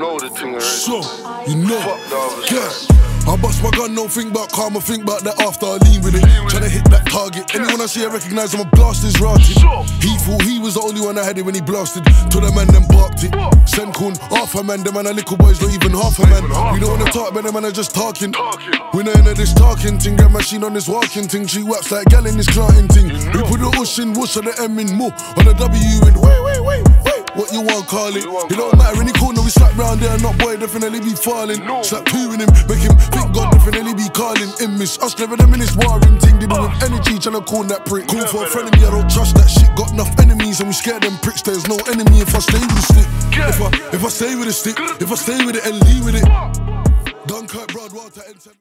know the thing already. So, you know. Fuck the others. Yeah. I bust my gun, don't think about karma, think about that after I lean with it. Tryna hit that target. Anyone I see I recognise, I'm a blast is rotted. He thought he was the only one that had it when he blasted. To the man then barked it. Senkun, half a man, the man a little boys, not even half a man. We don't wanna talk, but the man are just talking. We know into this talking thing, get machine on this walking thing. She waps like gal in this clotting thing. We put the ush in, whoosh on the M in more, on the W in wait. What you want, call it? It don't matter any corner, we slap round there, not boy, definitely be falling. Slap two in him, make him think God definitely be calling. In miss, us clever them in this warring thing. They do with energy, tryna call that prick. Cool for a friend of me, I don't trust that shit. Got enough enemies and we scare them pricks. There's no enemy if I stay with the stick. If I stay with the stick, if I stay with it and leave with it. Dunkirk, Broadwater,